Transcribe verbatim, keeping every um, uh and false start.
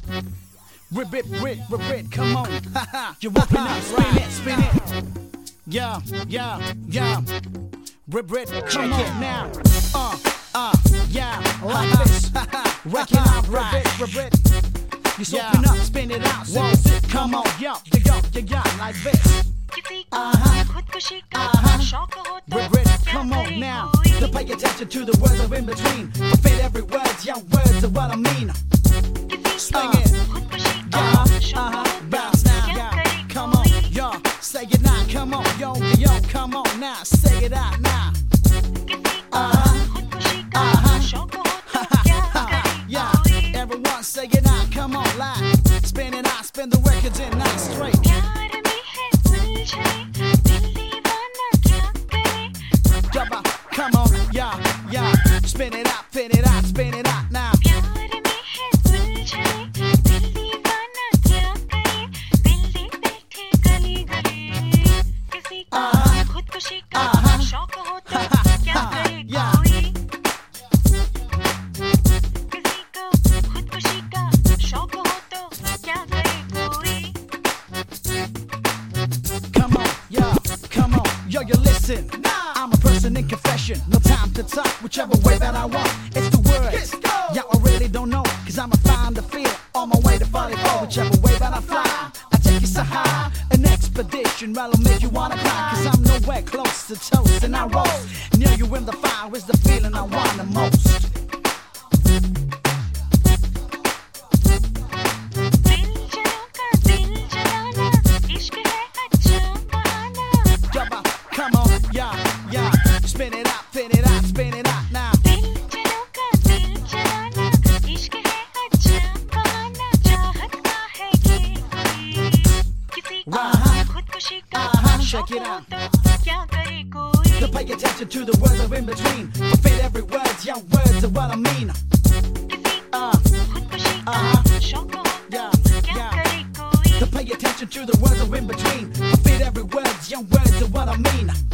Rip it, rip, rip it, come on. You're ripping up, spin it, spin it. Yeah, yeah, yeah. Rip, rip, come on now. Uh, uh, yeah, like this. Wreck it out, rip it, rip it. You soaking up, spin it out, whoa, come on, yo, yo, yo, yo, yo, like this. Uh-huh, uh-huh, rip, rip, come on now. To pay attention to the words of in between. Fit every word, young words of what I mean. Swing it, uh-huh, uh-huh, bounce now, yeah. Come on, yo, say it now, come on, yo, yo, come on now, say it out now. Uh-huh, uh-huh, yeah, everyone say it out, come on, live. Spin it out, spin the records in night straight. Come on, yeah, yeah, spin it out, spin it out, spin it out now. Yo, you listen, I'm a person in confession. No time to talk, whichever way that I want. It's the words, yeah, I really don't know. Cause I'ma find the feel on my way to forty-four. Whichever way that I fly, I take you so high. An expedition that'll make you wanna cry. Cause I'm nowhere close to toast and I roll. Near you in the fire is the feeling I want the most. Come on, yeah, yeah, spin it out, spin it out, spin it out now. Uh-huh, uh-huh, check it out. To pay attention to the words of in between. Fit every word, young words of what I mean. Uh, uh-huh, yeah, yeah. To pay attention to the words of in between. Fit every word, young words of what I mean.